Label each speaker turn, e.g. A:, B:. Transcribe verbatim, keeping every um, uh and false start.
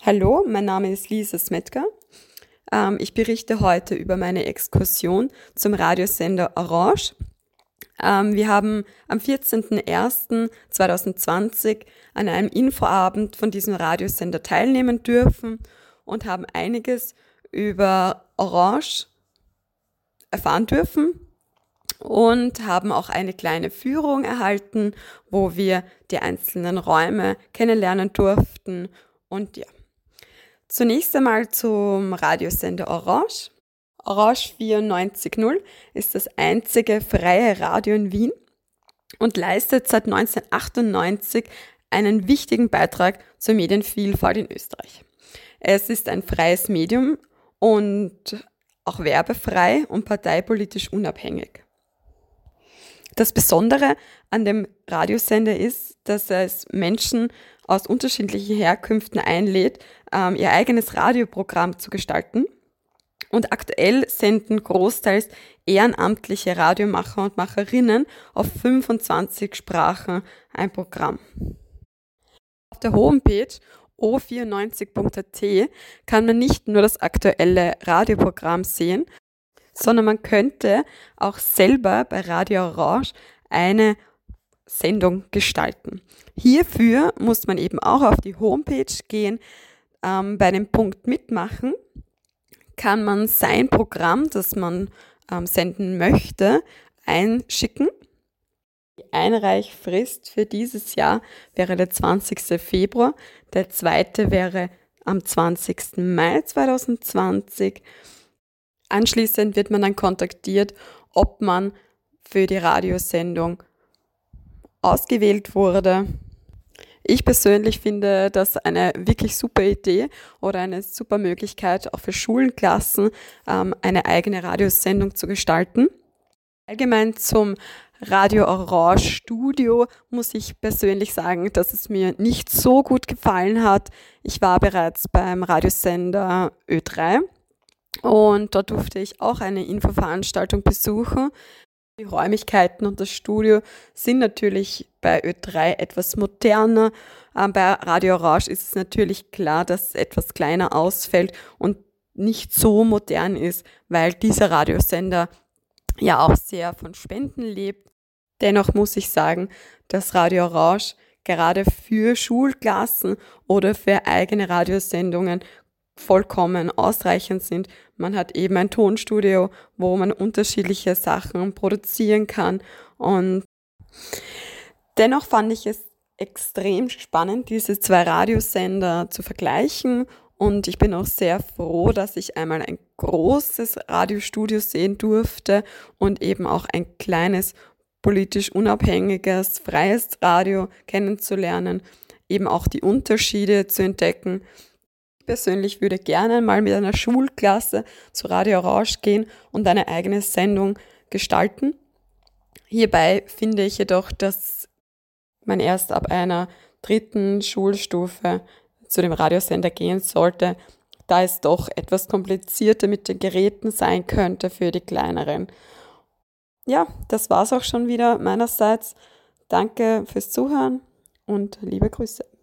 A: Hallo, mein Name ist Lisa Smetka. Ähm, ich berichte heute über meine Exkursion zum Radiosender Orange. Ähm, wir haben am vierzehnten ersten zweitausendzwanzig an einem Infoabend von diesem Radiosender teilnehmen dürfen und haben einiges über Orange erfahren dürfen und haben auch eine kleine Führung erhalten, wo wir die einzelnen Räume kennenlernen durften. Und ja, zunächst einmal zum Radiosender Orange. Orange vierundneunzig Komma null ist das einzige freie Radio in Wien und leistet seit neunzehnhundertachtundneunzig einen wichtigen Beitrag zur Medienvielfalt in Österreich. Es ist ein freies Medium und auch werbefrei und parteipolitisch unabhängig. Das Besondere an dem Radiosender ist, dass es Menschen aus unterschiedlichen Herkünften einlädt, ähm, ihr eigenes Radioprogramm zu gestalten. Und aktuell senden großteils ehrenamtliche Radiomacher und Macherinnen auf fünfundzwanzig Sprachen ein Programm. Auf der Homepage o vierundneunzig punkt a t kann man nicht nur das aktuelle Radioprogramm sehen, sondern man könnte auch selber bei Radio Orange eine Sendung gestalten. Hierfür muss man eben auch auf die Homepage gehen. Ähm, bei dem Punkt Mitmachen kann man sein Programm, das man ähm, senden möchte, einschicken. Die Einreichfrist für dieses Jahr wäre der zwanzigsten Februar. Der zweite wäre am zwanzigsten Mai zweitausendzwanzig. Anschließend wird man dann kontaktiert, ob man für die Radiosendung ausgewählt wurde. Ich persönlich finde das eine wirklich super Idee oder eine super Möglichkeit, auch für Schulklassen ähm, eine eigene Radiosendung zu gestalten. Allgemein zum Radio Orange Studio muss ich persönlich sagen, dass es mir nicht so gut gefallen hat. Ich war bereits beim Radiosender Ö drei und dort durfte ich auch eine Infoveranstaltung besuchen. Die Räumlichkeiten und das Studio sind natürlich bei Ö drei etwas moderner. Ähm, bei Radio Orange ist es natürlich klar, dass es etwas kleiner ausfällt und nicht so modern ist, weil dieser Radiosender ja auch sehr von Spenden lebt. Dennoch muss ich sagen, dass Radio Orange gerade für Schulklassen oder für eigene Radiosendungen vollkommen ausreichend sind. Man hat eben ein Tonstudio, wo man unterschiedliche Sachen produzieren kann. Und dennoch fand ich es extrem spannend, diese zwei Radiosender zu vergleichen. Und ich bin auch sehr froh, dass ich einmal ein großes Radiostudio sehen durfte und eben auch ein kleines, politisch unabhängiges, freies Radio kennenzulernen, eben auch die Unterschiede zu entdecken. Ich persönlich würde gerne mal mit einer Schulklasse zu Radio Orange gehen und eine eigene Sendung gestalten. Hierbei finde ich jedoch, dass man erst ab einer dritten Schulstufe zu dem Radiosender gehen sollte, da es doch etwas komplizierter mit den Geräten sein könnte für die kleineren. Ja, das war's auch schon wieder meinerseits. Danke fürs Zuhören und liebe Grüße.